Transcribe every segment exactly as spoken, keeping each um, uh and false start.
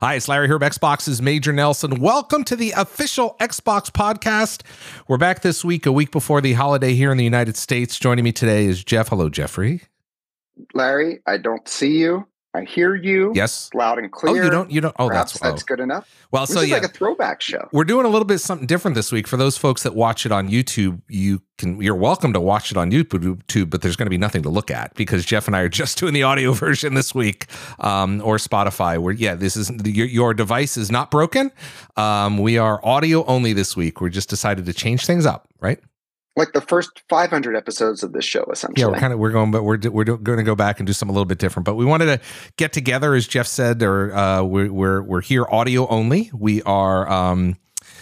Hi, it's Larry here of Xbox's Major Nelson. Welcome to the official Xbox podcast. We're back this week, a week before the holiday here in the United States. Joining me today is Jeff. Hello, Jeffrey. Larry, I don't see you. I hear you. Yes. Loud and clear. Oh, you don't? You don't? Oh, Perhaps that's that's oh. good enough. Well, this so is yeah, like a throwback show. We're doing a little bit something different this week. For those folks that watch it on YouTube, you can you're welcome to watch it on YouTube, but there's going to be nothing to look at because Jeff and I are just doing the audio version this week, um, or Spotify. Where yeah, this is your, your device is not broken. Um, we are audio only this week. We just decided to change things up, right? Like the first five hundred episodes of this show, essentially. Yeah, we're kind of we're going, but we're we're going to go back and do something a little bit different. But we wanted to get together, as Jeff said, or uh, we're we're we're here audio only. We are um,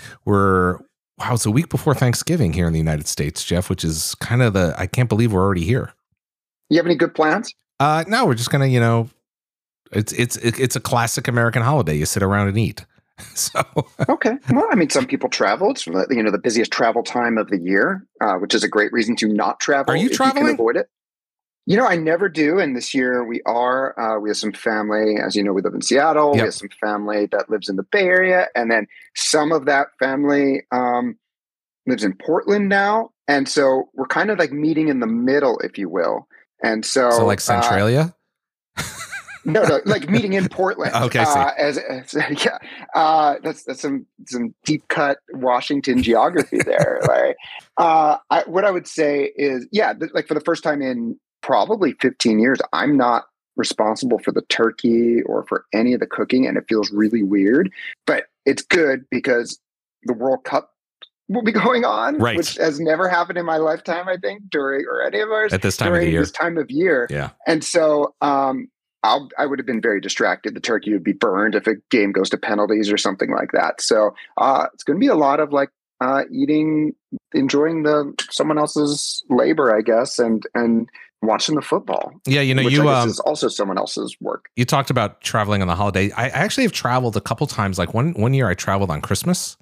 we're wow, it's a week before Thanksgiving here in the United States, Jeff, which is kind of the I can't believe we're already here. You have any good plans? Uh, no, we're just gonna, you know, it's it's it's a classic American holiday. You sit around and eat. So okay, well, I mean, some people travel. It's you know the busiest travel time of the year, uh, which is a great reason to not travel. Are you if traveling? You can avoid it. You know, I never do, and this year we are. Uh, we have some family, as you know, we live in Seattle. Yep. We have some family that lives in the Bay Area, and then some of that family um, lives in Portland now, and so we're kind of like meeting in the middle, if you will. And so, so like Centralia. Uh, No, no, like meeting in Portland. Okay, uh, as, as yeah, uh, that's that's some some deep cut Washington geography there. Right? uh, I, what I would say is, yeah, th- like for the first time in probably fifteen years, I'm not responsible for the turkey or for any of the cooking, and it feels really weird. But it's good because the World Cup will be going on, right, which has never happened in my lifetime. I think during or any of ours at this time during of the year. This time of year, yeah, and so. Um, I'll, I would have been very distracted. The turkey would be burned if a game goes to penalties or something like that. So uh, it's going to be a lot of like uh, eating, enjoying the someone else's labor, I guess, and and watching the football. Yeah, you know, which you I guess um, is also someone else's work. You talked about traveling on the holiday. I actually have traveled a couple times. Like one one year, I traveled on Christmas,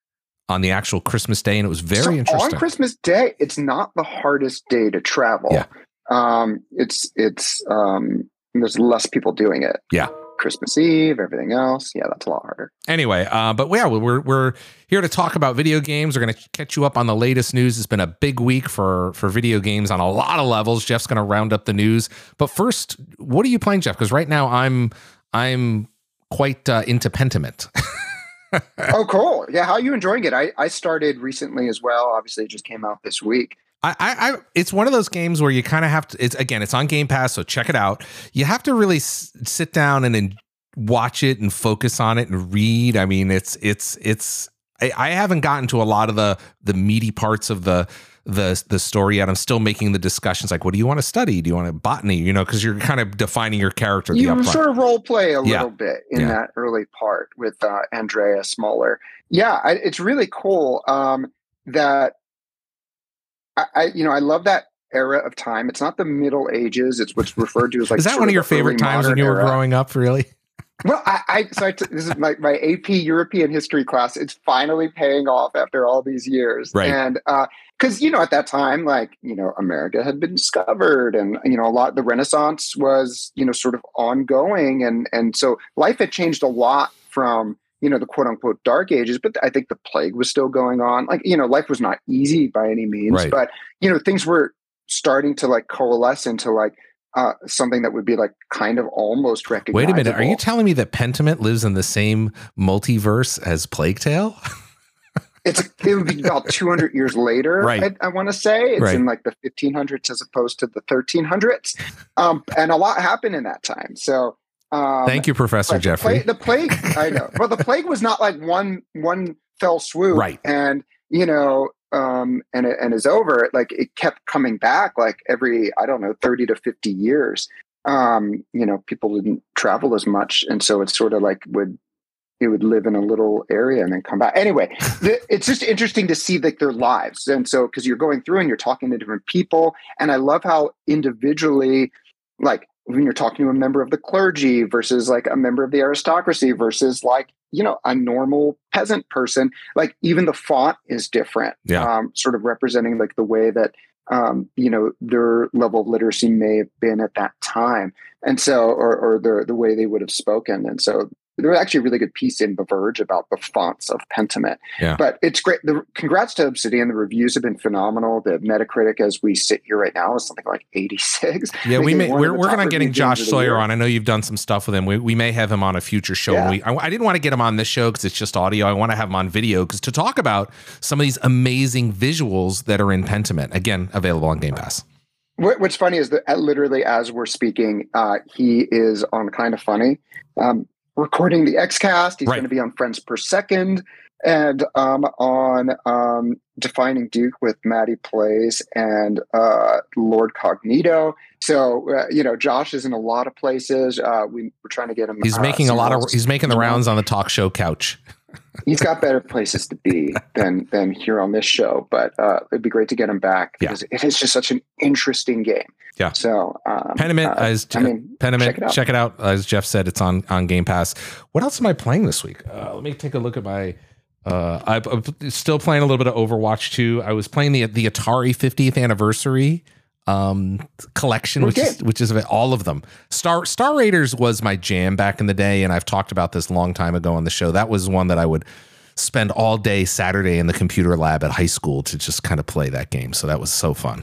on the actual Christmas day, and it was very so interesting. On Christmas Day, it's not the hardest day to travel. Yeah, um, it's it's. Um, there's less people doing it. Yeah. Christmas Eve, everything else. Yeah, that's a lot harder. Anyway, uh, but yeah, we're we're here to talk about video games. We're going to catch you up on the latest news. It's been a big week for for video games on a lot of levels. Jeff's going to round up the news. But first, what are you playing, Jeff? Because right now I'm I'm quite uh, into Pentiment. Oh, cool. Yeah, how are you enjoying it? I, I started recently as well. Obviously, it just came out this week. I, I, it's one of those games where you kind of have to, it's again, it's on Game Pass, so check it out. You have to really s- sit down and then watch it and focus on it and read. I mean, it's, it's, it's, I, I haven't gotten to a lot of the, the meaty parts of the, the, the story yet. I'm still making the discussions. Like, what do you want to study? Do you want to botany? You know, cause you're kind of defining your character. You the sort of role play a yeah. little bit in yeah. that early part with uh, Andrea Smaller. Yeah, I, it's really cool um, that, I, I, you know, I love that era of time. It's not the Middle Ages. It's what's referred to as like. Is that one of your favorite times when you were era. growing up? Really? Well, I, I so I t- this is my, my A P European history class. It's finally paying off after all these years, right? And because uh, you know, at that time, like you know, America had been discovered, and you know, a lot. The Renaissance was you know sort of ongoing, and and so life had changed a lot from. You know, the quote unquote dark ages, but I think the plague was still going on. Like, you know, life was not easy by any means, right. but, you know, things were starting to like coalesce into like uh, something that would be like kind of almost recognizable. Wait a minute. Are you telling me that Pentiment lives in the same multiverse as Plague Tale? It's it would be about two hundred years later, right. I, I want to say. It's right. in like the fifteen hundreds as opposed to the thirteen hundreds. Um, and a lot happened in that time. So, Um, Thank you, Professor Jeffrey. The plague, the plague I know. Well, the plague was not like one one fell swoop, right? And you know, um, and it, and is over. Like it kept coming back, like every I don't know, thirty to fifty years. Um, you know, people didn't travel as much, and so it's sort of like would it would live in a little area and then come back. Anyway, the, it's just interesting to see like their lives, and so because you're going through and you're talking to different people, and I love how individually, like. When you're talking to a member of the clergy versus like a member of the aristocracy versus like, you know, a normal peasant person, like even the font is different, yeah. um, sort of representing like the way that, um, you know, their level of literacy may have been at that time. And so, or, or the, the way they would have spoken. And so there was actually a really good piece in The Verge about the fonts of Pentiment. Yeah. But it's great. The, congrats to Obsidian. The reviews have been phenomenal. The Metacritic, as we sit here right now, is something like eighty-six. Yeah, we may, we're working on getting reviewed Josh games of the Sawyer year. on. I know you've done some stuff with him. We, we may have him on a future show. Yeah. We, I, I didn't want to get him on this show because it's just audio. I want to have him on video because to talk about some of these amazing visuals that are in Pentiment. Again, available on Game Pass. What, what's funny is that uh, literally as we're speaking, uh, he is on Kind of Funny, um, recording the Xcast. He's Right. going to be on Friends Per Second and um, on um, Defining Duke with Maddie Plays and uh, Lord Cognito. So, uh, you know, Josh is in a lot of places. Uh, we, we're trying to get him. He's uh, making a lot of. roles. He's making the You know, rounds on the talk show couch. He's got better places to be than than here on this show, but uh, it'd be great to get him back because Yeah. it is just such an interesting game. Yeah. So, um, Pentiment, uh, as I mean, Pentiment, check it out. check it out. As Jeff said, it's on on Game Pass. What else am I playing this week? Uh, let me take a look at my. Uh, I, I'm still playing a little bit of Overwatch two. I was playing the the Atari fiftieth anniversary um collection, which Okay. is which is all of them. Star Star Raiders was my jam back in the day, and I've talked about this a long time ago on the show. That was one that I would spend all day Saturday in the computer lab at high school to just kind of play that game. So that was so fun.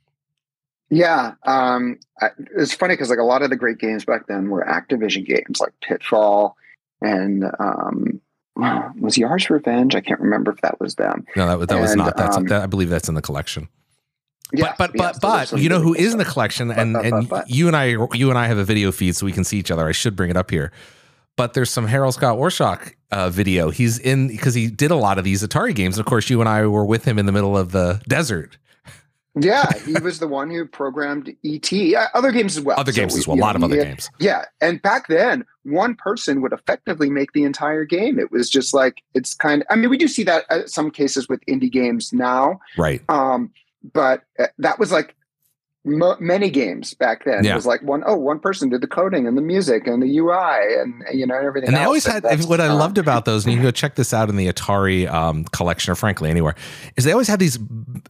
Yeah, um, I, it's funny because like a lot of the great games back then were Activision games, like Pitfall and um, was Yars Revenge? I can't remember if that was them. No, that was that was And, not. That's um, that, I believe that's in the collection. Yeah, but but yeah, but so but there's some you know really who cool is in the stuff. collection, But, and but, and but, but. you and I you and I have a video feed so we can see each other. I should bring it up here. But there's some Harold Scott Warshaw uh, video. He's in because he did a lot of these Atari games. Of course, you and I were with him in the middle of the desert. Yeah, he was the one who programmed E T. Yeah, other games as well. Other So games we- as well. A you lot know, of other yeah, games. Yeah, and back then, one person would effectively make the entire game. It was just like it's kind of. I mean, we do see that in some cases with indie games now, Right. um, but uh, that was like mo- many games back then. Yeah. It was like one oh one person did the coding and the music and the U I and you know everything. And they else. always had That's, what I uh, loved about those, and you can go check this out in the Atari um, collection, or frankly anywhere, is they always had these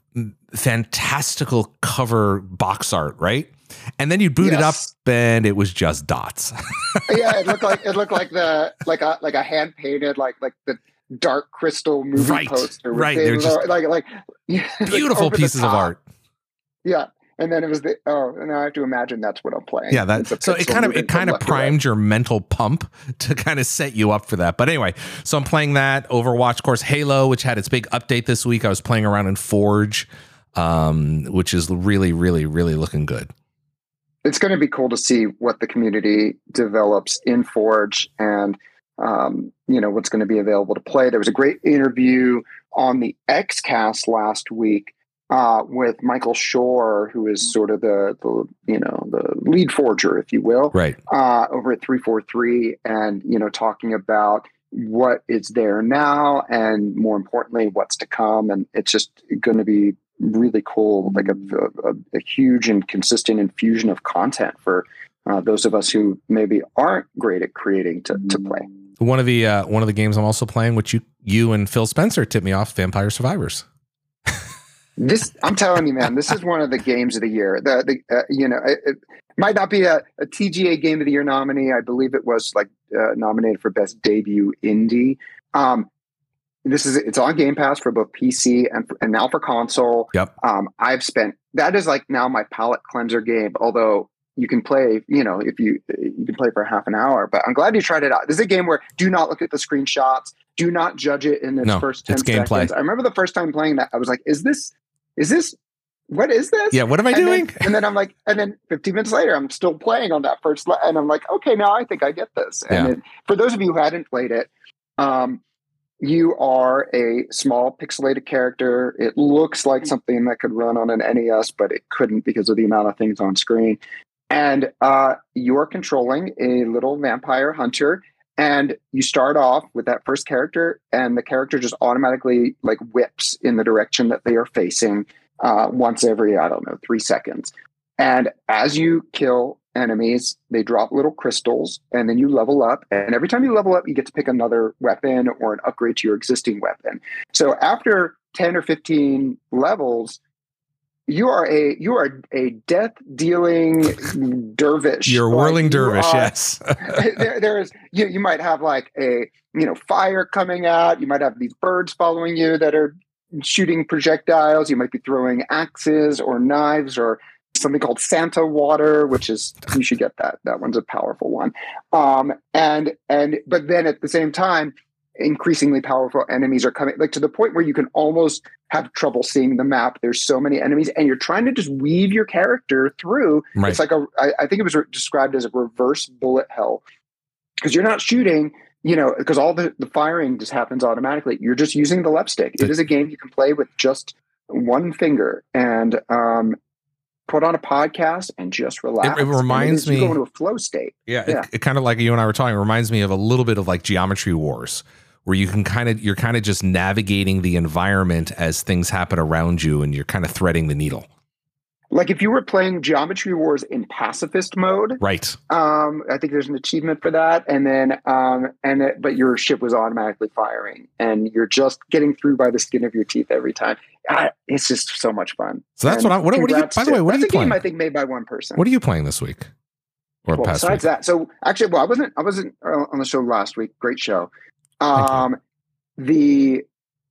fantastical cover box art, right? And then you boot it up, Yes. and it was just dots. Yeah, it looked like it looked like the like a like a hand painted like like the Dark Crystal movie Right, poster. with right, things they're just like like yeah, like Beautiful over the pieces of top. art. Yeah, and then it was the oh, and now I have to imagine that's what I'm playing. Yeah, that It's a so it pixel kind of moving it kind from of left to right. primed your mental pump to kind of set you up for that. But anyway, so I'm playing that Overwatch, of course, Halo, which had its big update this week. I was playing around in Forge, um, which is really, really, really looking good. It's going to be cool to see what the community develops in Forge and um, you know what's going to be available to play. There was a great interview on the Xcast last week uh, with Michael Shore, who is sort of the, the you know the lead forger, if you will, Right. uh, over at three forty-three, and you know talking about what is there now, and more importantly, what's to come. And it's just going to be really cool, like a, a, a huge and consistent infusion of content for uh, those of us who maybe aren't great at creating to, to play. One of the uh, one of the games I'm also playing, which you you and Phil Spencer tipped me off, Vampire Survivors. This, I'm telling you, man, this is one of the games of the year. The, the uh, you know, it, it might not be a, a T G A Game of the Year nominee. I believe it was like uh, nominated for Best Debut Indie. Um, this is it's on Game Pass for both P C and and now for console. Yep. Um, I've spent that is like now my palate cleanser game. Although you can play, you know, if you you can play for half an hour. But I'm glad you tried it out. This is a game where do not look at the screenshots. Do not judge it in its No, first ten it's gameplay. seconds. I remember the first time playing that, I was like, "Is this? Is this? What is this?" Yeah, what am I and doing? Then, and then I'm like, and then fifteen minutes later, I'm still playing on that first, le- and I'm like, okay, now I think I get this. And Yeah. it, for those of you who hadn't played it, um, you are a small pixelated character. It looks like something that could run on an N E S, but it couldn't because of the amount of things on screen. And uh, you're controlling a little vampire hunter. And you start off with that first character, and the character just automatically like whips in the direction that they are facing uh, once every, I don't know, three seconds. And as you kill enemies, they drop little crystals, and then you level up. And every time you level up, you get to pick another weapon or an upgrade to your existing weapon. So after ten or fifteen levels, you are a you are a death dealing dervish. You're a Like, whirling you dervish, are- yes. there, there is you. You might have like a you know fire coming out. You might have these birds following you that are shooting projectiles. You might be throwing axes or knives or something called Santa water, which is you should get that. That one's a powerful one. Um, and and but then at the same time, increasingly powerful enemies are coming, like to the point where you can almost have trouble seeing the map. There's so many enemies, and you're trying to just weave your character through. Right. It's like a, I, I think it was re- described as a reverse bullet hell, because you're not shooting, you know, because all the, the firing just happens automatically. You're just using the left stick. It is a game you can play with just one finger and um, put on a podcast and just relax. It, it reminds and it is, me, you go into a flow state. yeah, Yeah. It, it kind of like you and I were talking. It reminds me of a little bit of like Geometry Wars, where you can kind of you're kind of just navigating the environment as things happen around you, and you're kind of threading the needle. Like if you were playing Geometry Wars in pacifist mode, Right. um, I think there's an achievement for that. And then, um, and it, but your ship was automatically firing, and you're just getting through by the skin of your teeth every time. I, it's just so much fun. So that's And what I. What, what are you? congrats By the to- way, what are that's you a game playing? I think made by one person. What are you playing this week? Or Well, past week? besides that, so actually, well, I wasn't, I wasn't uh, on the show last week. Great show. Thank you. Um, the,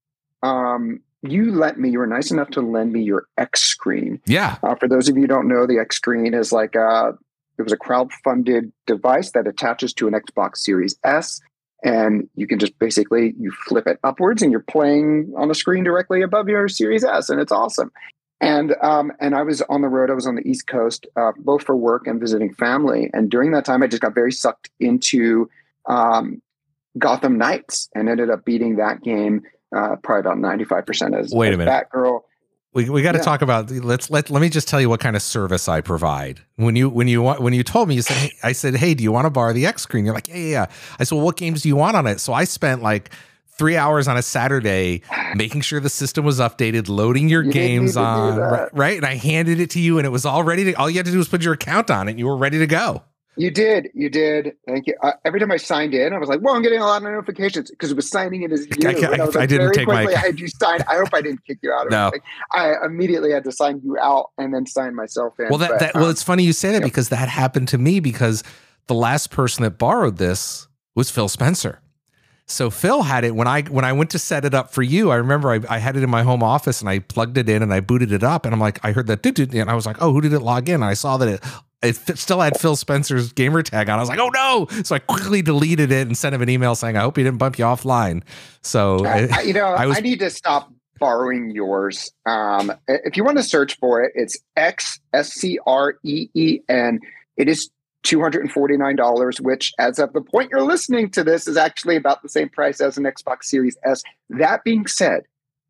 um, you lent me, you were nice enough to lend me your X screen. Yeah. Uh, for those of you who don't know, the X screen is like a, it was a crowd-funded device that attaches to an Xbox Series S, and you can just basically, you flip it upwards and you're playing on the screen directly above your Series S, and it's awesome. And um, and I was on the road. I was on the East Coast, uh, both for work and visiting family. And during that time, I just got very sucked into um, Gotham Knights and ended up beating that game uh, probably about ninety-five percent as, Wait a as minute. Batgirl. We we got to Yeah. talk about let's let let me just tell you what kind of service I provide. When you when you want when you told me, you said, hey, I said, hey, do you want to borrow the X screen? You're like, yeah, yeah, yeah. I said, well, what games do you want on it? So I spent like three hours on a Saturday making sure the system was updated, loading your You didn't games need to do on, that. right, right? And I handed it to you, and it was all ready to. All you had to do was put your account on it, and you were ready to go. You did, you did. Thank you. Uh, every time I signed in, I was like, "Well, I'm getting a lot of notifications," because it was signing in as you. I- I- And was I like, didn't very take my- quickly, I had you sign. I hope I didn't kick you out. Or No. anything. I immediately had to sign you out and then sign myself in. Well, that, But, that um, well, it's funny you say that yeah. because that happened to me because the last person that borrowed this was Phil Spencer. So Phil had it when I when I went to set it up for you. I remember I, I had it in my home office and I plugged it in and I booted it up and I'm like, I heard that, and I was like, oh, who did it log in? And I saw that it it f- still had Phil Spencer's gamer tag on. I was like, oh no! So I quickly deleted it and sent him an email saying, I hope he didn't bump you offline. So I, I- you know, I I, was- need to stop borrowing yours. Um, if you want to search for it, it's X S C R E E N. It is two hundred forty-nine dollars, which, as of the point you're listening to this, is actually about the same price as an Xbox Series S. That being said,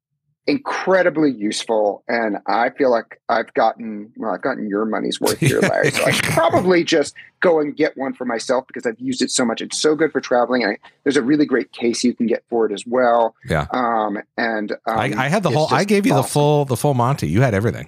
incredibly useful, and I feel like I've gotten well, I've gotten your money's worth here, Larry. So I should probably just go and get one for myself because I've used it so much. It's so good for traveling. I, there's a really great case you can get for it as well. yeah, Um, and um, I, I had the it's whole. I just gave you the awesome. full the full Monty. You had everything.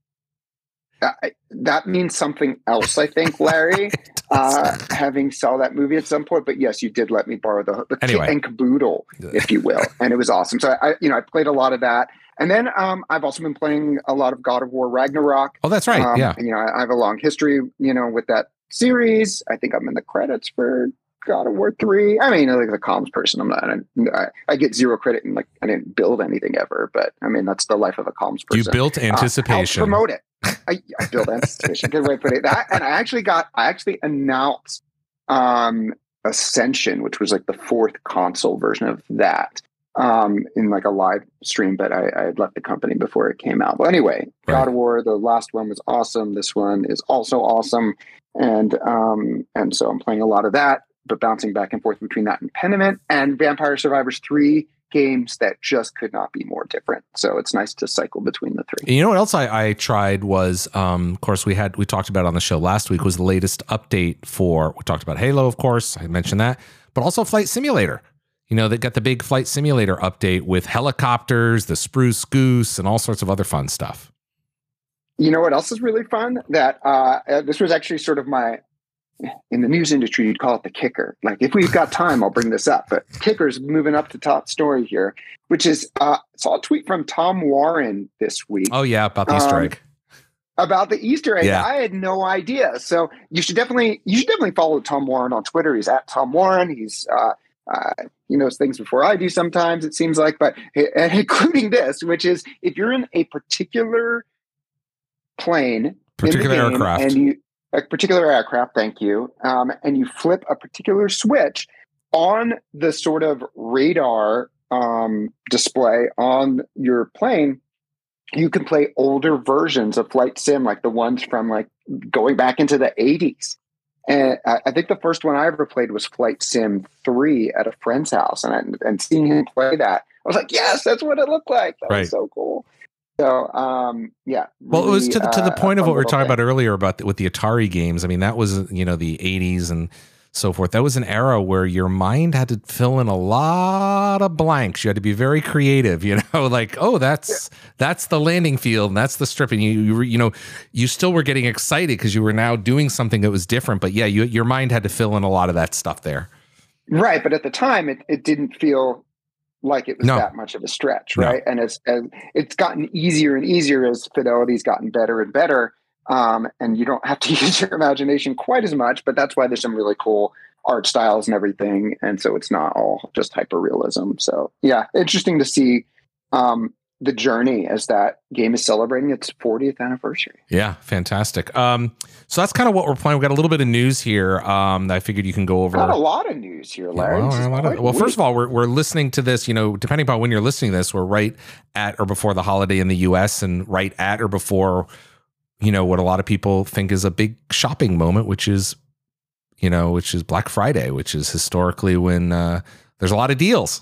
Uh, I- that means something else, I think, Larry. uh, having saw that movie at some point, but yes, you did let me borrow the, the Anyway. kit and caboodle, if you will, and it was awesome. So I, you know, I played a lot of that, and then um, I've also been playing a lot of God of War Ragnarok. Oh, that's right. Um, yeah. you know, I, I have a long history, you know, with that series. I think I'm in the credits for God of War three. I mean, like the comms person, I'm not. I, I get zero credit, and like I didn't build anything ever. But I mean, that's the life of a comms person. You built Uh, anticipation. help promote it. I, I built anticipation. Good way to put it. That, and I actually got. I actually announced um, Ascension, which was like the fourth console version of that, um, in like a live stream. But I, I had left the company before it came out. But anyway, Right. God of War. The last one was awesome. This one is also awesome, and um, and so I'm playing a lot of that, but bouncing back and forth between that and Pentiment and Vampire Survivors three. Games that just could not be more different. So it's nice to cycle between the three. You know what else I, I tried was, um, of course, we had we talked about on the show last week was the latest update for. We talked about Halo, of course, I mentioned that, but also Flight Simulator. You know, they got the big Flight Simulator update with helicopters, the Spruce Goose, and all sorts of other fun stuff. You know what else is really fun? That uh, uh, this was actually sort of my in the news industry, you'd call it the kicker. Like, if we've got time, I'll bring this up. But kicker's moving up to top story here, which is uh, saw a tweet from Tom Warren this week. Oh yeah, about the Easter um, egg. About the Easter egg. Yeah. I had no idea. So you should definitely you should definitely follow Tom Warren on Twitter. He's at Tom Warren. He's uh, uh, he knows things before I do sometimes, it seems like, but and including this, which is if you're in a particular plane, particular in the game, aircraft, and you a particular aircraft, thank you, um, and you flip a particular switch on the sort of radar um, display on your plane, you can play older versions of Flight Sim, like the ones from like going back into the eighties. And I, I think the first one I ever played was Flight Sim three at a friend's house, and I, and seeing him play that, I was like, yes, that's what it looked like. That right. was so cool. So, um, yeah. Well, really, it was to the, to the uh, point of what we were talking thing. about earlier about the, with the Atari games. I mean, that was, you know, the eighties and so forth. That was an era where your mind had to fill in a lot of blanks. You had to be very creative, you know, like, oh, that's, yeah. that's the landing field and that's the strip. And you, you, you know, you still were getting excited because you were now doing something that was different. But yeah, you, your mind had to fill in a lot of that stuff there. Right. But at the time, it, it didn't feel like it was no. that much of a stretch, right? No. And it's as it's gotten easier and easier as fidelity's gotten better and better, um, and you don't have to use your imagination quite as much. But that's why there's some really cool art styles and everything, and so it's not all just hyper realism. So yeah, interesting to see um, the journey as that game is celebrating its fortieth anniversary. Yeah, fantastic. Um, so that's kind of what we're playing. We've got a little bit of news here. Um, that I figured you can go over. Not a lot of news here, Larry. Yeah, well, a lot of, well first of all, we're we're listening to this. You know, depending upon when you're listening to this, we're right at or before the holiday in the U S and right at or before, you know, what a lot of people think is a big shopping moment, which is, you know, which is Black Friday, which is historically when uh, there's a lot of deals.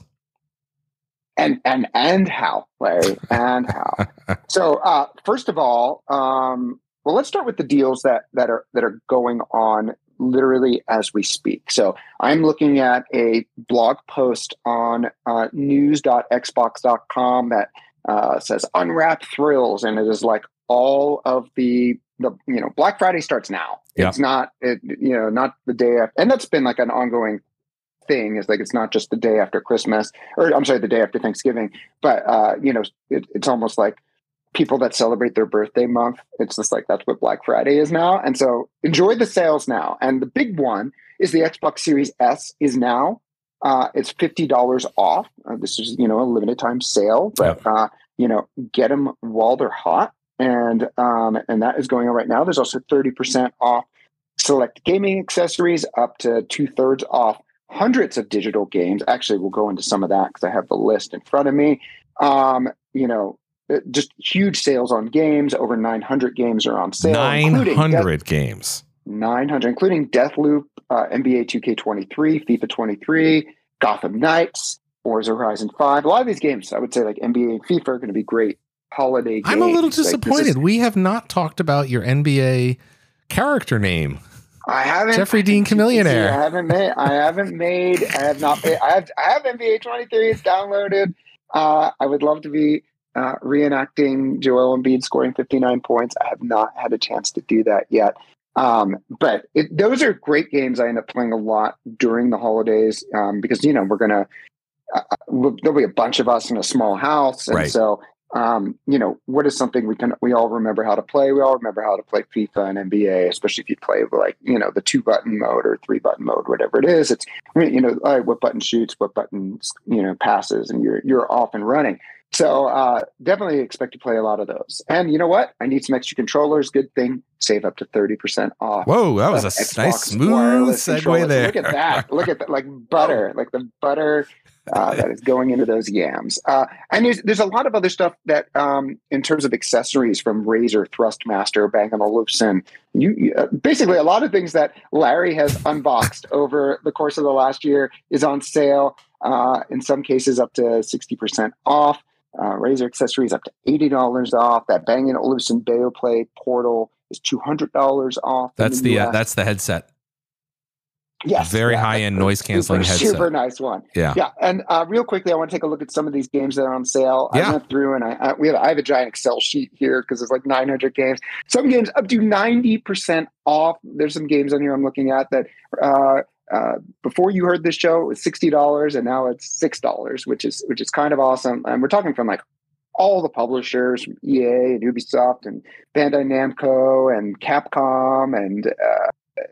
And and and how, Larry, and how. So uh, first of all, um, well, let's start with the deals that that are that are going on literally as we speak. So I'm looking at a blog post on uh, news dot xbox dot com that uh, says "Unwrap Thrills," and it is like all of the the you know Black Friday starts now. Yep. It's not it, you know not the day after, and that's been like an ongoing thing. Is like it's not just the day after Christmas, or I'm sorry, the day after Thanksgiving, but uh, you know, it, it's almost like people that celebrate their birthday month. It's just like that's what Black Friday is now, and so enjoy the sales now. And the big one is the Xbox Series S is now uh, it's fifty dollars off. Uh, this is you know a limited time sale, but yep. uh, you know get them while they're hot, and um, and that is going on right now. There's also thirty percent off select gaming accessories, up to two thirds off hundreds of digital games. Actually, we'll go into some of that because I have the list in front of me. Um, you know, just huge sales on games. Over nine hundred games are on sale. nine hundred Death, games. nine hundred, including Deathloop, uh, N B A two K twenty-three, FIFA twenty-three, Gotham Knights, Forza Horizon five. A lot of these games, I would say, like N B A and FIFA, are going to be great holiday games. I'm a little disappointed. Like, is, we have not talked about your N B A character name. I haven't. Jeffrey Dean Chamillionaire. I haven't made. I haven't made. I have not. Made, I have. I have N B A twenty-three. It's downloaded. Uh, I would love to be uh, reenacting Joel Embiid scoring fifty-nine points. I have not had a chance to do that yet. Um, but it, those are great games. I end up playing a lot during the holidays um, because you know we're gonna. Uh, we'll, there'll be a bunch of us in a small house, and right. so. Um, you know, what is something we can, we all remember how to play. We all remember how to play FIFA and N B A, especially if you play like, you know, the two button mode or three button mode, whatever it is. It's, I mean, you know, all right, what button shoots, what buttons, you know, passes, and you're, you're off and running. So, uh, definitely expect to play a lot of those. And you know what? I need some extra controllers. Good thing. Save up to thirty percent off. Whoa. That was a Xbox nice smooth segue there. Look at that. Look at that. Like butter, like the butter. Uh, that is going into those yams. Uh, and there's, there's a lot of other stuff that, um, in terms of accessories from Razer, Thrustmaster, Bang and Olufsen, you, you uh, basically a lot of things that Larry has unboxed over the course of the last year is on sale. Uh, in some cases, up to sixty percent off. Uh, Razer accessories up to eighty dollars off. That Bang and Olufsen Beoplay Portal is two hundred dollars off. That's the, the uh, that's the headset. Yes, very yeah, high end noise canceling super, headset. super nice one. Yeah, yeah. And uh, real quickly, I want to take a look at some of these games that are on sale. Yeah. I went through and I, I we have I have a giant Excel sheet here because there's like nine hundred games. Some games up to ninety percent off. There's some games on here I'm looking at that uh, uh, before you heard this show it was sixty dollars and now it's six dollars, which is which is kind of awesome. And we're talking from like all the publishers, from E A and Ubisoft and Bandai Namco and Capcom and uh,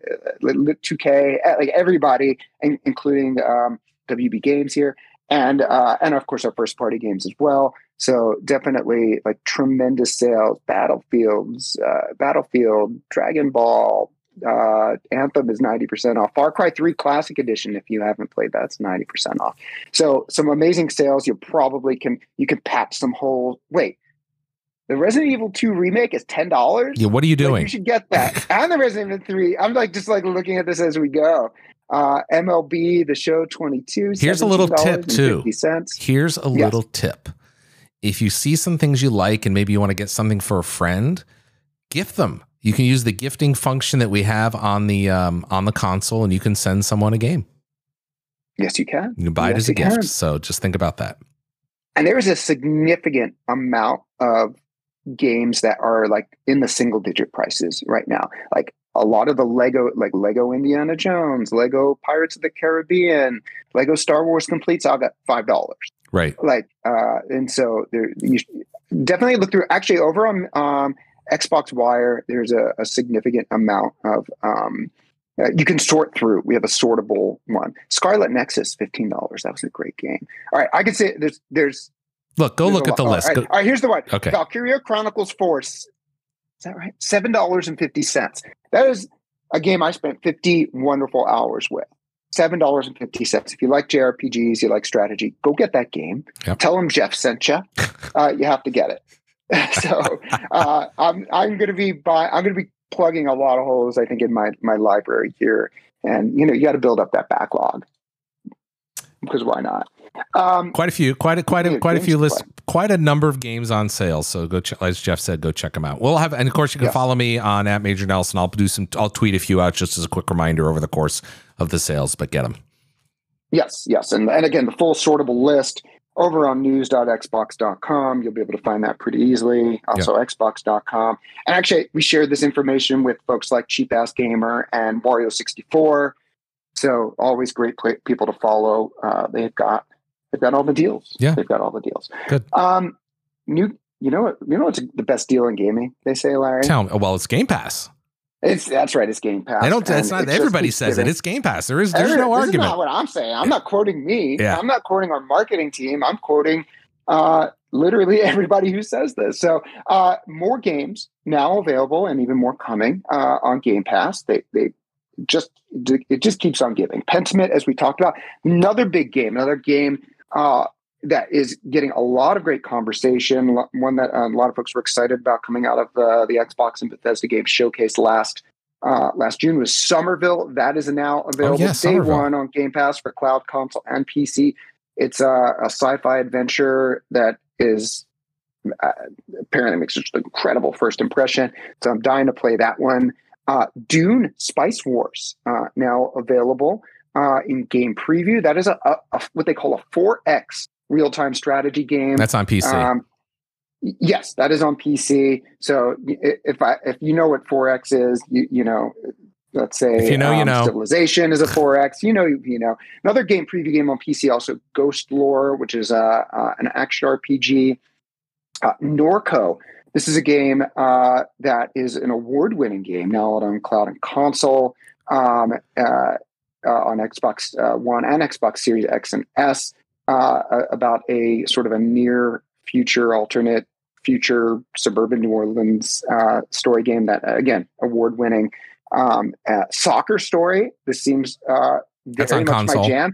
two K, like everybody, including um, W B Games here, and uh, and of course our first party games as well. So definitely like tremendous sales. Battlefields, uh, Battlefield, Dragon Ball, uh, Anthem is ninety percent off. Far Cry three Classic Edition, if you haven't played that, it's ninety percent off. So some amazing sales. You probably can you can patch some holes. Wait. The Resident Evil two remake is ten dollars. Yeah, what are you doing? Like, you should get that. And the Resident Evil three. I'm like just like looking at this as we go. Uh, M L B The Show twenty-two. Here's a little tip too. Here's a yes. little tip. If you see some things you like and maybe you want to get something for a friend, gift them. You can use the gifting function that we have on the um, on the console, and you can send someone a game. Yes, you can. You can buy yes, it as a gift. Can. So just think about that. And there is a significant amount of games that are like in the single digit prices right now. Like a lot of the Lego, like Lego Indiana Jones, Lego Pirates of the Caribbean, Lego Star Wars Complete Saga, five dollars. Right. Like, uh, and so there, you definitely look through. Actually, over on um, Xbox Wire, there's a, a significant amount of um, uh, you can sort through. We have a sortable one. Scarlet Nexus, fifteen dollars. That was a great game. All right, I could say there's there's. Look, go there's look at the all list. right. All right, here's the one. Okay. Valkyria Chronicles four. Is that right? seven dollars and fifty cents. That is a game I spent fifty wonderful hours with. seven dollars and fifty cents. If you like J R P Gs, you like strategy, go get that game. Yep. Tell them Jeff sent you. Uh, you have to get it. so uh, I'm I'm going to be buy, I'm going to be plugging a lot of holes, I think, in my my library here. And you know, you got to build up that backlog because why not? Um, quite a few, quite a quite a quite a few lists, quite a number of games on sale. So go, ch- as Jeff said, go check them out. We'll have, and of course, you can yes. follow me on at Major Nelson. I'll do some, I'll tweet a few out just as a quick reminder over the course of the sales. But get them. Yes, yes, and and again, the full sortable list over on news dot xbox dot com. You'll be able to find that pretty easily. Also, yep. xbox dot com. And actually, we shared this information with folks like Cheap Ass Gamer and Wario sixty-four. So always great play- people to follow. Uh, they've got. They've got all the deals. Yeah, they've got all the deals. Good. Um, new. You know what? You know what's the best deal in gaming? They say, Larry. Tell me. Well, it's Game Pass. It's that's right. It's Game Pass. I don't. It's not. It everybody says it. It's Game Pass. There is. There's Every, no this argument. Is not what I'm saying. I'm not quoting me. Yeah. I'm not quoting our marketing team. I'm quoting uh, literally everybody who says this. So uh, more games now available, and even more coming uh, on Game Pass. They they just it just keeps on giving. Pentiment, as we talked about, another big game. Another game. Uh, that is getting a lot of great conversation. One that uh, a lot of folks were excited about coming out of uh, the Xbox and Bethesda Games Showcase last uh, last June was Somerville. That is now available oh, yeah, day one on Game Pass for cloud, console, and P C. It's a, a sci-fi adventure that is uh, apparently makes just an incredible first impression. So I'm dying to play that one. Uh, Dune Spice Wars uh, now available. Uh, in game preview. That is a, a, a what they call a four X real-time strategy game. That's on P C. Um, yes, that is on P C. So if I if you know what four X is, you you know, let's say if you know, um, you know. Civilization is a four X. You know, you know. Another game preview game on P C also Ghost Lore, which is uh, uh, an action R P G. Uh, Norco. This is a game uh, that is an award-winning game now out on cloud and console. Um, uh, Uh, on Xbox uh, One and Xbox Series X and S uh, about a sort of a near future, alternate future suburban New Orleans uh, story game that, again, award winning. Um, uh, soccer story. This seems uh, very much console. My jam.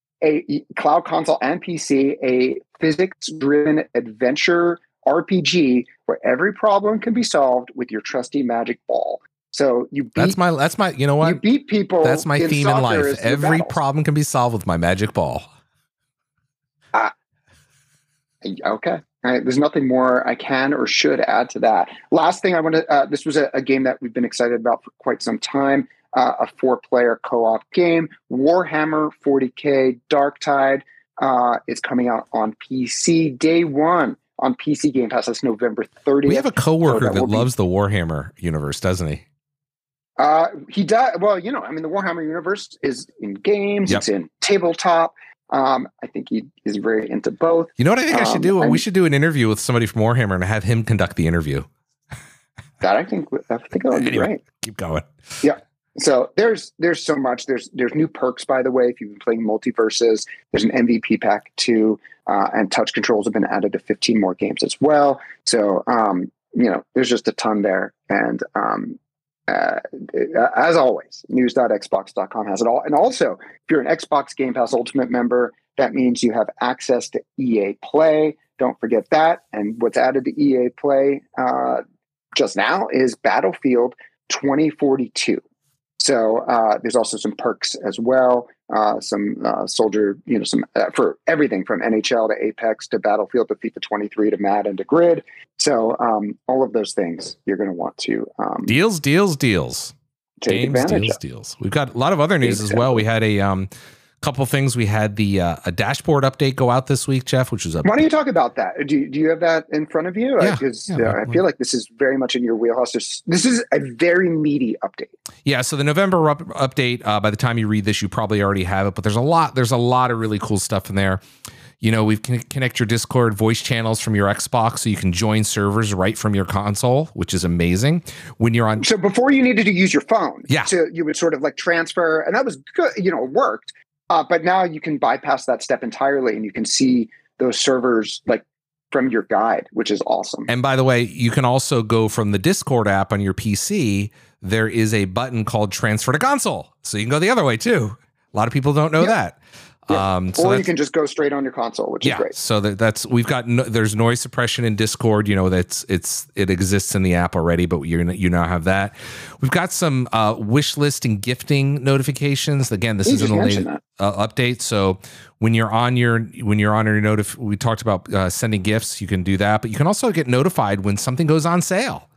A cloud console and P C, a physics driven adventure R P G where every problem can be solved with your trusty magic ball. So you beat, that's my that's my you know what you beat people. That's my in theme in life. Every battles. problem can be solved with my magic ball. Uh, okay, all right. There's nothing more I can or should add to that. Last thing I want to. Uh, this was a, a game that we've been excited about for quite some time. uh, a four-player co-op game. Warhammer forty K Darktide uh, is coming out on P C day one on P C Game Pass. That's November thirtieth. We have a coworker so that, that loves be, the Warhammer universe, doesn't he? Uh, he does. Well, you know, I mean, the Warhammer universe is in games. Yep. It's in tabletop. Um, I think he is very into both. You know what I think um, I should do? We should do an interview with somebody from Warhammer and have him conduct the interview. That I think I think that would be anyway, great. Keep going. Yeah. So there's there's so much. There's there's new perks, by the way, if you've been playing Multiverses. There's an M V P pack too, uh, and touch controls have been added to fifteen more games as well. So um, you know, there's just a ton there. And um, uh, as always, news dot xbox dot com has it all. And also, if you're an Xbox Game Pass Ultimate member, that means you have access to E A Play. Don't forget that. And what's added to E A Play uh, just now is Battlefield twenty forty-two. So uh, there's also some perks as well. Uh, some uh, soldier, you know, some uh, for everything from N H L to Apex to Battlefield to FIFA twenty-three to Madden to Grid. So um, all of those things you're going to want to um, deals, deals, deals, take games, advantage deals, of. deals. We've got a lot of other news exactly. as well. We had a um, couple things. We had the uh, a dashboard update go out this week, Jeff, which was up. Why don't you talk about that? Do you, do you have that in front of you? Yeah, Because yeah, uh, I feel like this is very much in your wheelhouse. This, this is a very meaty update. Yeah. So the November up, update. Uh, by the time you read this, you probably already have it. But there's a lot. There's a lot of really cool stuff in there. You know, we've can connect your Discord voice channels from your Xbox, so you can join servers right from your console, which is amazing. When you're on, so before you needed to use your phone, yeah, so you would sort of like transfer, and that was good. You know, it worked. Uh, but now you can bypass that step entirely, and you can see those servers like from your guide, which is awesome. And by the way, you can also go from the Discord app on your P C. There is a button called Transfer to Console, so you can go the other way too. A lot of people don't know yeah. that. Yeah. Um, so or you can just go straight on your console, which yeah, is great. So that, that's we've got no, there's noise suppression in Discord. You know that's it's it exists in the app already, but you you now have that. We've got some uh, wish list and gifting notifications. Again, this you is in the latest uh, update. So when you're on your when you're on your notif, we talked about uh, sending gifts. You can do that, but you can also get notified when something goes on sale.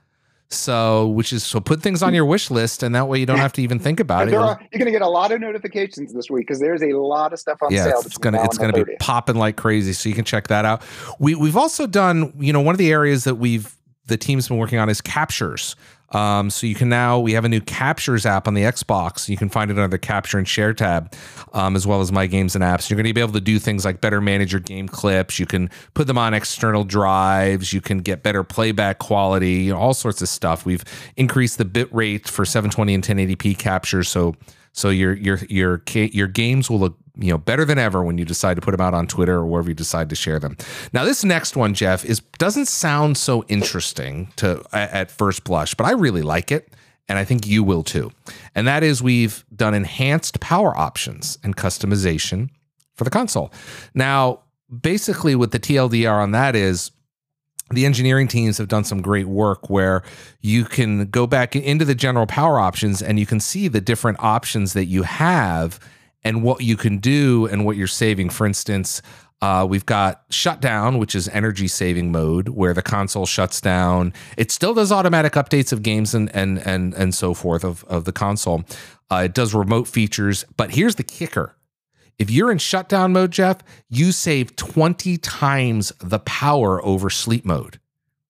So, which is so put things on your wish list, and that way you don't have to even think about it. Are, you're going to get a lot of notifications this week because there's a lot of stuff on yeah, sale. It's going to it's going to be popping like crazy. So you can check that out. We we've also done, you know, one of the areas that we've the team's been working on is captures. Um, so you can now, we have a new captures app on the Xbox. You can find it under the capture and share tab, um, as well as my games and apps. You're going to be able to do things like better manage your game clips. You can put them on external drives. You can get better playback quality, you know, all sorts of stuff. We've increased the bit rate for seven twenty and ten eighty p captures. So, so your, your, your, your games will look, you know, better than ever when you decide to put them out on Twitter or wherever you decide to share them. Now, this next one, Jeff, is doesn't sound so interesting to at first blush, but I really like it, and I think you will too. And that is we've done enhanced power options and customization for the console. Now, basically, what the T L D R on that is, the engineering teams have done some great work where you can go back into the general power options and you can see the different options that you have and what you can do and what you're saving. For instance, uh, we've got shutdown, which is energy saving mode, where the console shuts down. It still does automatic updates of games and and and and so forth of, of the console. Uh, it does remote features, but here's the kicker. If you're in shutdown mode, Jeff, you save twenty times the power over sleep mode.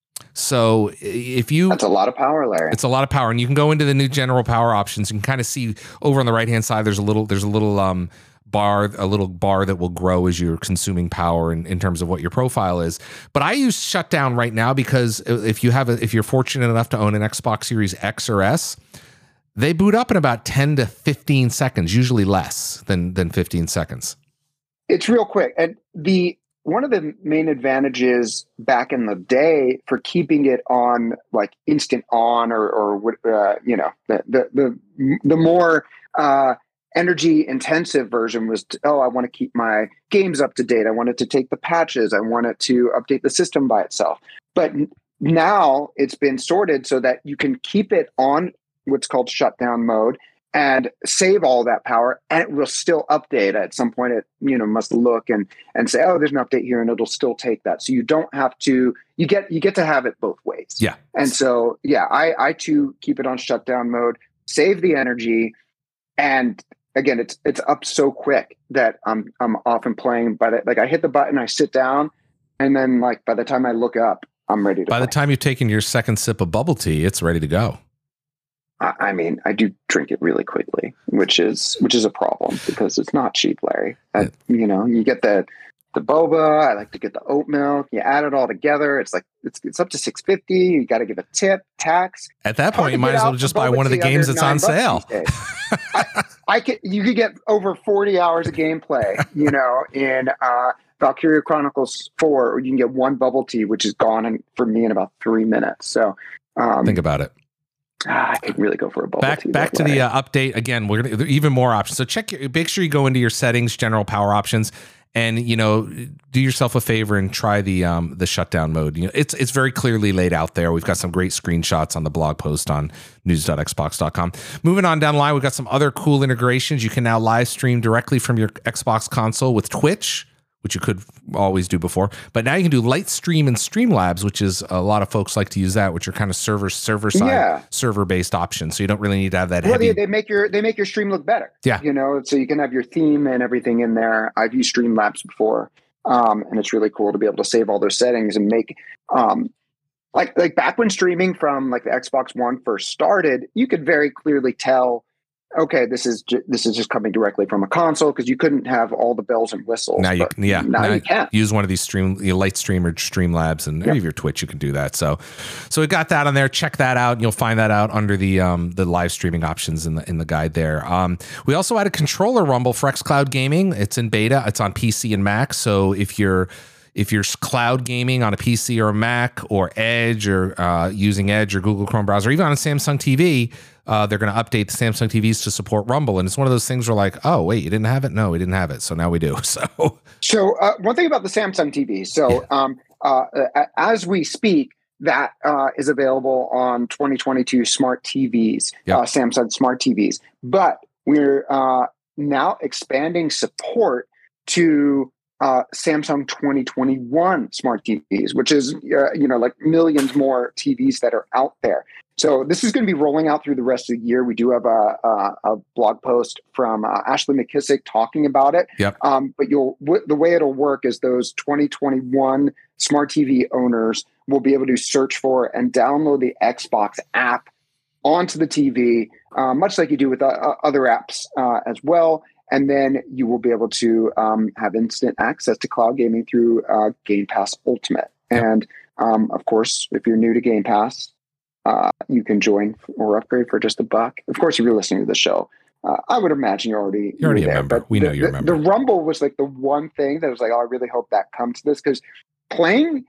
So if you... That's a lot of power, Larry. It's a lot of power. And you can go into the new general power options. You can kind of see over on the right-hand side, there's a little there's a little um, bar, a little bar that will grow as you're consuming power in, in terms of what your profile is. But I use shutdown right now because if you have a, if you're fortunate enough to own an Xbox Series X or S, they boot up in about ten to fifteen seconds, usually less than than fifteen seconds. It's real quick. And the one of the main advantages back in the day for keeping it on like instant on or or uh, you know the the the, the more uh, energy intensive version was to, oh, I want to keep my games up to date. I wanted to take the patches. I wanted to update the system by itself. But now it's been sorted so that you can keep it on what's called shutdown mode and save all that power, and it will still update at some point. It you know must look and and say, oh, there's an update here, and it'll still take that. So you don't have to. You get you get to have it both ways. Yeah. And so yeah, I I too keep it on shutdown mode. save the energy, and again, it's it's up so quick that I'm I'm often playing by the like I hit the button, I sit down, and then like by the time I look up, I'm ready to By play. the time you've taken your second sip of bubble tea, it's ready to go. I, I mean, I do drink it really quickly, which is which is a problem because it's not cheap, Larry. I, you know, you get the the boba. I like to get the oat milk. You add it all together. It's like it's it's up to six fifty. You got to give a tip, tax. At that point, you might as well just buy one of the games that's on sale. I, I could you could get over forty hours of gameplay, you know, in uh, Valkyria Chronicles four, or you can get one bubble tea, which is gone in, for me in about three minutes. So um, think about it. Ah, I could really go for a bubble back, tea. Back to the uh, update again. We're gonna even more options. So check your, make sure you go into your settings, general power options, and you know, do yourself a favor and try the um the shutdown mode. You know, it's it's very clearly laid out there. We've got some great screenshots on the blog post on news dot xbox dot com. Moving on down the line, we've got some other cool integrations. You can now live stream directly from your Xbox console with Twitch, which you could always do before. But now you can do Lightstream and Streamlabs, which is a lot of folks like to use that, which are kind of server server side yeah. server based options. So you don't really need to have that well, heavy. They, they make your they make your stream look better. Yeah, you know, so you can have your theme and everything in there. I've used Streamlabs before, um, and it's really cool to be able to save all those settings and make. Um, like like back when streaming from like the Xbox One first started, you could very clearly tell. Okay, this is ju- this is just coming directly from a console because you couldn't have all the bells and whistles. Now you can, yeah, now, now you can use one of these stream, you know, Lightstream or Streamlabs, and any yep. of your Twitch, you can do that. So, so we got that on there. Check that out, and you'll find that out under the um the live streaming options in the in the guide there. Um, we also added controller rumble for xCloud gaming. It's in beta. It's on P C and Mac. So if you're If you're cloud gaming on a P C or a Mac or Edge or uh, using Edge or Google Chrome browser, even on a Samsung T V, uh, they're going to update the Samsung T Vs to support Rumble. And it's one of those things where like, oh, wait, you didn't have it? No, we didn't have it. So now we do. So so uh, one thing about the Samsung T V. So yeah. um, uh, as we speak, that uh, is available on twenty twenty-two smart T Vs, yep. uh, Samsung smart T Vs. But we're uh, now expanding support to Uh, Samsung twenty twenty-one smart T Vs, which is, uh, you know, like millions more T Vs that are out there. So this is going to be rolling out through the rest of the year. We do have a, a, a blog post from uh, Ashley McKissick talking about it. Yep. Um, but you'll w- the way it'll work is those twenty twenty-one smart T V owners will be able to search for and download the Xbox app onto the T V, uh, much like you do with uh, other apps uh, as well. And then you will be able to um, have instant access to cloud gaming through uh, Game Pass Ultimate. Yep. And um, of course, if you're new to Game Pass, uh, you can join or upgrade for just a buck. Of course, if you're listening to the show, uh, I would imagine you're already you're already there, a member. We the, know you're the, a member. The Rumble was like the one thing that was like, oh, I really hope that comes to this, because playing.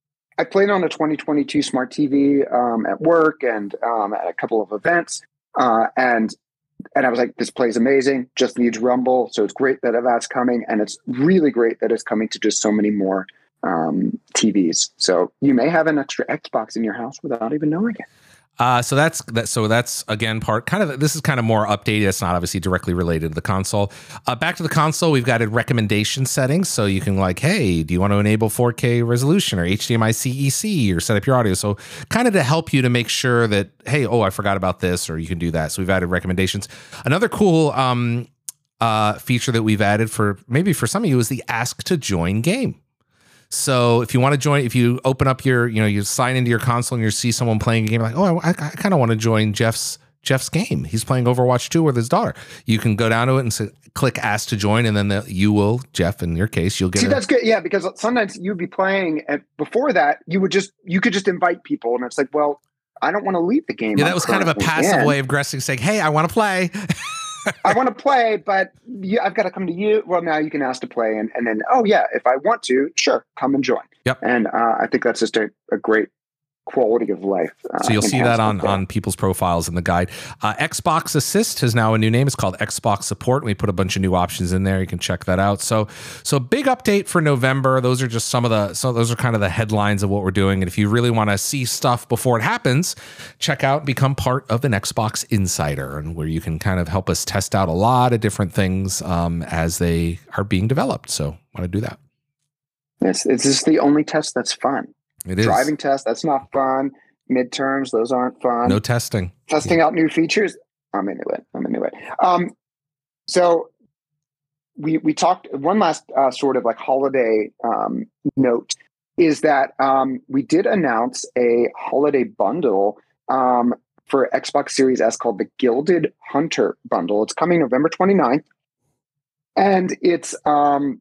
I played on a twenty twenty-two smart T V um, at work and um, at a couple of events, uh, and. And I was like, this plays amazing, just needs Rumble. So it's great that that's coming. And it's really great that it's coming to just so many more um, T Vs. So you may have an extra Xbox in your house without even knowing it. Uh, so that's that. So that's again part kind of this is kind of more updated. It's not obviously directly related to the console. Uh, back to the console, we've got a recommendation settings, so you can like, hey, do you want to enable four K resolution or H D M I C E C or set up your audio? So kind of to help you to make sure that hey, oh, I forgot about this, or you can do that. So we've added recommendations. Another cool um, uh, feature that we've added for maybe for some of you is the ask to join game. So if you want to join, if you open up your, you know, you sign into your console and you see someone playing a game, like, oh, I, I kind of want to join Jeff's Jeff's game. He's playing Overwatch two with his daughter. You can go down to it and say, click ask to join, and then the, you will, Jeff, in your case, you'll get. See, a, that's good. Yeah, because sometimes you'd be playing, and before that, you would just you could just invite people, and it's like, well, I don't want to leave the game. Yeah, that was kind of a passive in. way of aggressively saying, hey, I want to play. I want to play, but you, I've got to come to you. Well, now you can ask to play, and, and then, oh, yeah, if I want to, sure, come and join. Yep. And uh, I think that's just a, a great quality of life. Uh, so you'll see that on, on people's profiles in the guide. Uh, Xbox Assist has now a new name. It's called Xbox Support. We put a bunch of new options in there. You can check that out. So, so big update for November. Those are just some of the, so those are kind of the headlines of what we're doing. And if you really want to see stuff before it happens, check out, become part of an Xbox Insider, and where you can kind of help us test out a lot of different things um, as they are being developed. So want to do that. Yes. It's just the only test that's fun. It is. Driving test, that's not fun. Midterms, those aren't fun. No testing. Testing yeah. out new features, I'm into it. I'm into it. Um, so we we talked. One last uh, sort of like holiday um, note is that um, we did announce a holiday bundle um, for Xbox Series S called the Gilded Hunter Bundle. It's coming November twenty-ninth, and it's um,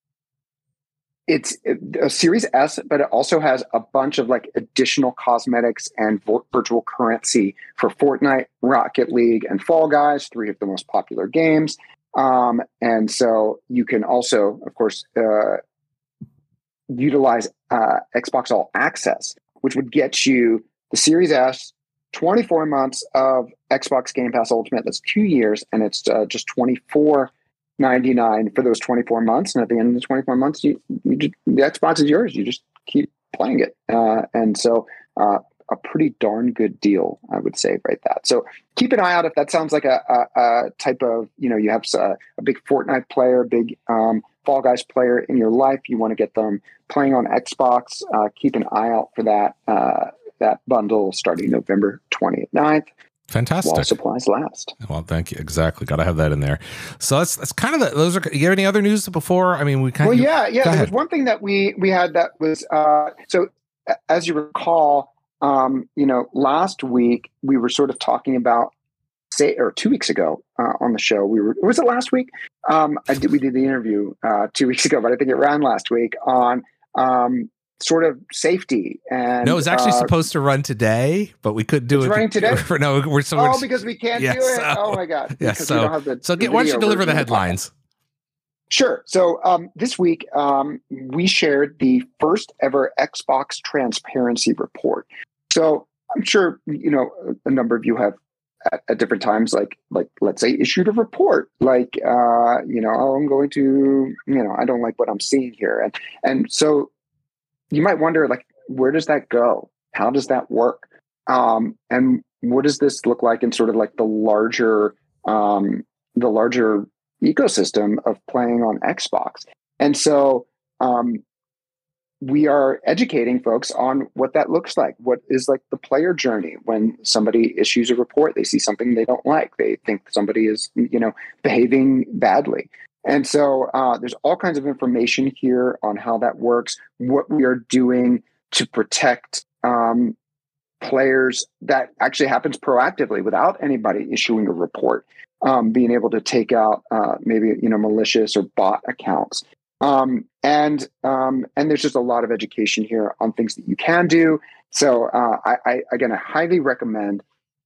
it's a Series S, but it also has a bunch of like additional cosmetics and vo- virtual currency for Fortnite, Rocket League, and Fall Guys, three of the most popular games. Um, and so you can also, of course, uh, utilize uh, Xbox All Access, which would get you the Series S, twenty-four months of Xbox Game Pass Ultimate. That's two years, and it's uh, just twenty-four ninety-nine for those twenty-four months. And at the end of the twenty-four months, you, you just, the Xbox is yours. You just keep playing it. Uh, and so uh, a pretty darn good deal, I would say, right? That. So keep an eye out if that sounds like a, a, a type of, you know, you have a, a big Fortnite player, big um, Fall Guys player in your life. You want to get them playing on Xbox. Uh, keep an eye out for that. Uh, that bundle starting November twenty-ninth. Fantastic. While supplies last. Well, thank you. Exactly. Got to have that in there. So that's that's kind of the, those are. You have any other news before? I mean, we kind well, of. yeah, yeah. There ahead. was one thing that we we had that was uh, so. As you recall, um, you know, last week we were sort of talking about, say, or two weeks ago uh, on the show. We were. Was it last week? Um, I did. We did the interview uh, two weeks ago, but I think it ran last week on. Um, sort of safety and no, it was actually uh, supposed to run today, but we couldn't do it's it. running today. For, no, we're so. Oh, we're, because we can't yeah, do it. So, oh my god. Yeah. Because So, we don't have the, so the get, why don't you deliver the of headlines? The Sure. So um, this week um, we shared the first ever Xbox transparency report. So I'm sure you know a number of you have at, at different times, like like let's say issued a report, like uh, you know, oh, I'm going to, you know, I don't like what I'm seeing here, and and so. You might wonder, like, where does that go? How does that work? Um, and what does this look like in sort of like the larger, um, the larger ecosystem of playing on Xbox? And so um, we are educating folks on what that looks like. What is like the player journey when somebody issues a report? They see something they don't like. They think somebody is, you know, behaving badly. And so uh, there's all kinds of information here on how that works, what we are doing to protect um, players. That actually happens proactively without anybody issuing a report, um, being able to take out uh, maybe, you know, malicious or bot accounts. Um, and um, and there's just a lot of education here on things that you can do. So uh, I, I, again, I highly recommend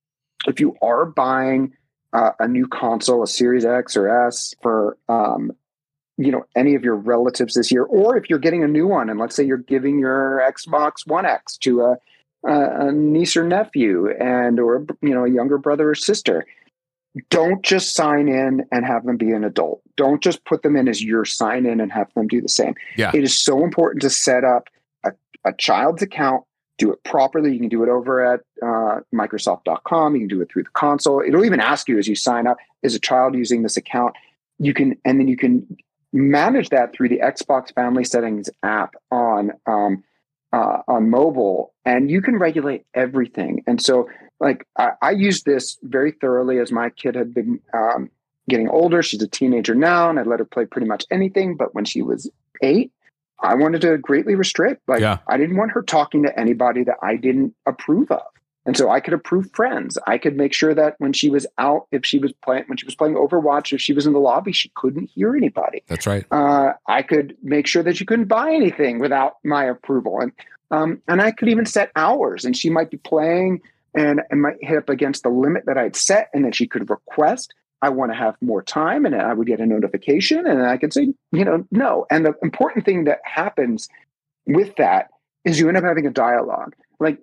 if you are buying Uh, a new console, a Series X or S for, um, you know, any of your relatives this year, or if you're getting a new one, and let's say you're giving your Xbox One X to a, a, a niece or nephew, and or you know, a younger brother or sister, don't just sign in and have them be an adult. Don't just put them in as your sign in and have them do the same. Yeah, it is so important to set up a, a child's account. Do it properly. You can do it over at uh, Microsoft dot com. You can do it through the console. It'll even ask you as you sign up, is a child using this account? You can, and then you can manage that through the Xbox Family Settings app on um, uh, on mobile, and you can regulate everything. And so, like, I, I used this very thoroughly as my kid had been um, getting older. She's a teenager now, and I let her play pretty much anything. But when she was eight, I wanted to greatly restrict. Like, yeah. I didn't want her talking to anybody that I didn't approve of. And so I could approve friends. I could make sure that when she was out, if she was playing, when she was playing Overwatch, if she was in the lobby, she couldn't hear anybody. That's right. Uh, I could make sure that she couldn't buy anything without my approval. And, um, and I could even set hours, and she might be playing and, and might hit up against the limit that I'd set. And then she could request, I want to have more time, and I would get a notification, and I could say, you know, no. And the important thing that happens with that is you end up having a dialogue. Like,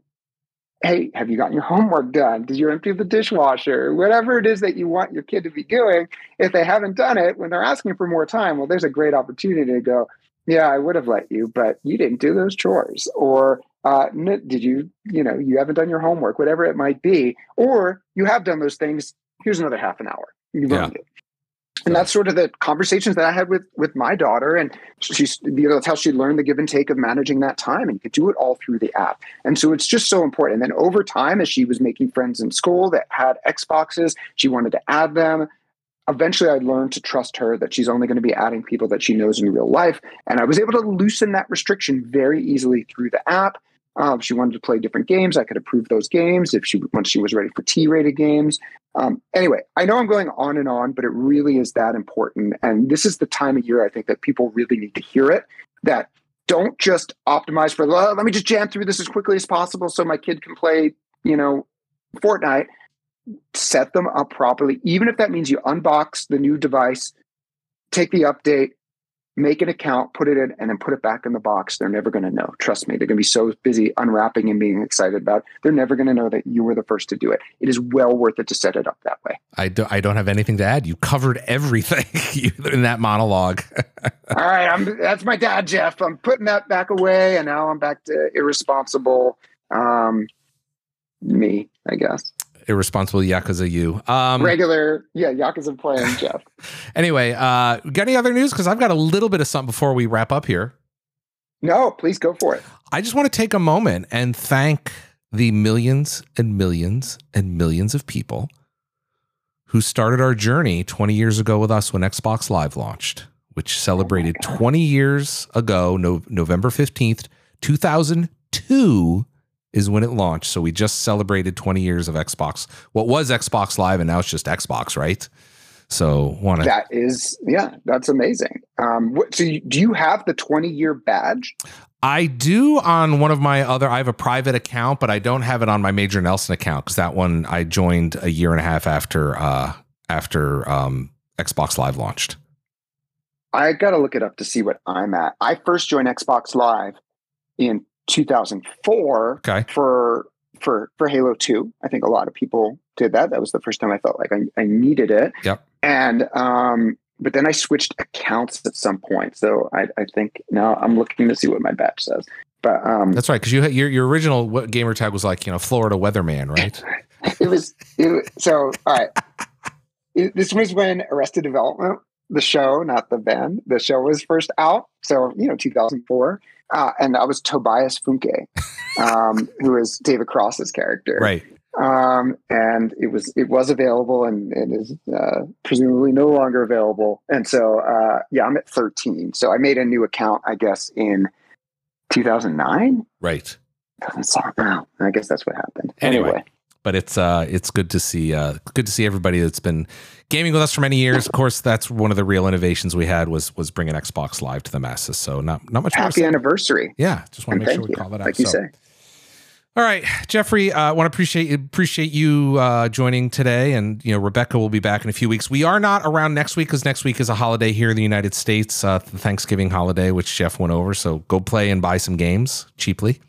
hey, have you gotten your homework done? Did you empty the dishwasher? Whatever it is that you want your kid to be doing, if they haven't done it, when they're asking for more time, well, there's a great opportunity to go, yeah, I would have let you, but you didn't do those chores. Or uh, did you, you know, you haven't done your homework, whatever it might be. Or you have done those things. Here's another half an hour. You ruined yeah. it. And that's sort of the conversations that I had with with my daughter, and she's, you know, that's how she learned the give and take of managing that time, and you could do it all through the app. And so it's just so important. And then over time, as she was making friends in school that had Xboxes, she wanted to add them. Eventually, I learned to trust her that she's only going to be adding people that she knows in real life, and I was able to loosen that restriction very easily through the app. Um, if she wanted to play different games, I could approve those games if she once she was ready for T-rated games. Um, anyway, I know I'm going on and on, but it really is that important. And this is the time of year I think that people really need to hear it, that don't just optimize for, oh, let me just jam through this as quickly as possible so my kid can play, you know, Fortnite. Set them up properly, even if that means you unbox the new device, take the update, make an account, put it in, and then put it back in the box. They're never going to know. Trust me. They're going to be so busy unwrapping and being excited about it. They're never going to know that you were the first to do it. It is well worth it to set it up that way. I, do, I don't have anything to add. You covered everything in that monologue. All right. I'm, that's my dad, Jeff. I'm putting that back away, and now I'm back to irresponsible um, me, I guess. Irresponsible Yakuza you. Um, Regular, yeah, Yakuza playing Jeff. Anyway, uh, got any other news? Because I've got a little bit of something before we wrap up here. No, please go for it. I just want to take a moment and thank the millions and millions and millions of people who started our journey twenty years ago with us when Xbox Live launched, which celebrated oh twenty years ago, no, November fifteenth, two thousand two. Is when it launched. So we just celebrated twenty years of Xbox. What was Xbox Live, and now it's just Xbox, right? So want to. That is, yeah, that's amazing. Um, what, so you, do you have the twenty year badge? I do on one of my other. I have a private account, but I don't have it on my Major Nelson account because that one I joined a year and a half after uh, after um, Xbox Live launched. I got to look it up to see what I'm at. I first joined Xbox Live in two thousand four okay. for for for Halo two. I think a lot of people did that. That was the first time I felt like I, I needed it. Yep. And um, but then I switched accounts at some point. So I, I think now I'm looking to see what my badge says. But um, that's right, because you your your original what gamer tag was like, you know, Florida weatherman, right? it was it was, so all right. It, this was when Arrested Development, the show, not the band, the show was first out. So you know, two thousand four. Uh, and I was Tobias Funke, um, who is David Cross's character. Right. Um, and it was it was available and, and is uh, presumably no longer available. And so, uh, yeah, I'm at thirteen. So I made a new account, I guess, in two thousand nine. Right. Doesn't sound now. I guess that's what happened. Anyway. anyway. But it's uh it's good to see uh good to see everybody that's been gaming with us for many years. Of course, that's one of the real innovations we had was was bringing Xbox Live to the masses. So not not much more. Happy anniversary. Yeah, just want to make sure we you. call that out. Like you so. say. All right, Jeffrey, I uh, want to appreciate appreciate you uh, joining today, and you know Rebecca will be back in a few weeks. We are not around next week because next week is a holiday here in the United States, uh, the Thanksgiving holiday, which Jeff went over. So go play and buy some games cheaply.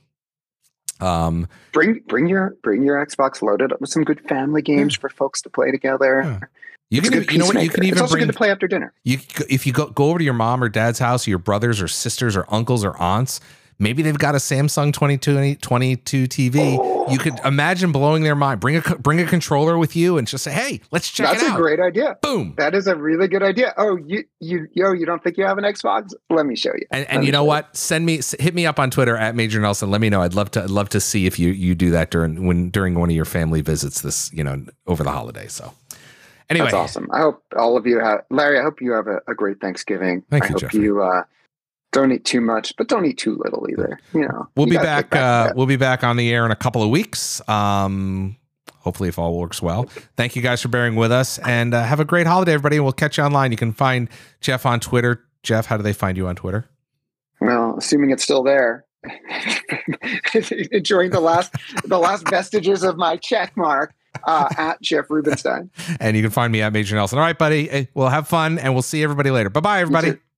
Um, bring bring your bring your Xbox loaded up with some good family games yeah. for folks to play together. Yeah. You can, you know what? You can even it's also bring, good to play after dinner. You, if you go go over to your mom or dad's house, or your brothers or sisters or uncles or aunts. Maybe they've got a Samsung twenty-two T V. Oh. You could imagine blowing their mind. Bring a bring a controller with you and just say, "Hey, let's check That's it out." That's a great idea. Boom. That is a really good idea. Oh, you you yo, you don't think you have an Xbox? Let me show you. And, and you know what? Send me hit me up on Twitter at Major Nelson. Let me know. I'd love to I'd love to see if you you do that during when during one of your family visits this you know over the holiday. So. Anyway, that's awesome. I hope all of you have Larry. I hope you have a, a great Thanksgiving. Thank I you, hope Jeffrey. you. Uh, Don't eat too much, but don't eat too little either. You know, we'll you be back. back uh, we'll be back on the air in a couple of weeks. Um, hopefully, if all works well. Thank you guys for bearing with us, and uh, have a great holiday, everybody. And we'll catch you online. You can find Jeff on Twitter. Jeff, how do they find you on Twitter? Well, assuming it's still there, enjoying the last the last vestiges of my check mark. Uh, at Jeff Rubenstein. And you can find me at Major Nelson. All right, buddy. We'll have fun, and we'll see everybody later. Bye-bye, everybody.